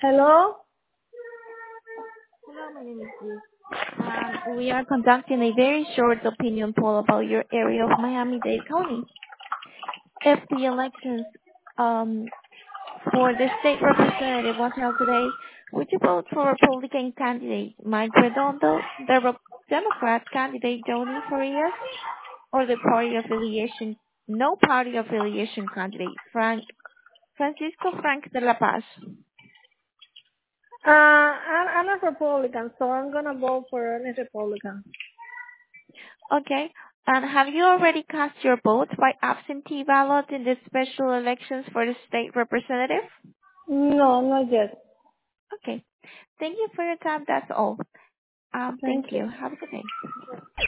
Hello? Hello, my name is Liz. We are conducting a very short opinion poll about your area of Miami-Dade County. If the elections for the state representative was held today, would you vote for Republican candidate Mike Redondo, the Democrat candidate Joni Farias, or the no party affiliation candidate Francisco Frank de la Paz? I'm a Republican, so I'm gonna vote for any Republican. Okay. And have you already cast your vote by absentee ballot in the special elections for the state representative? No, not yet. Okay. Thank you for your time. That's all. Thank Thank you. you. Have a good day.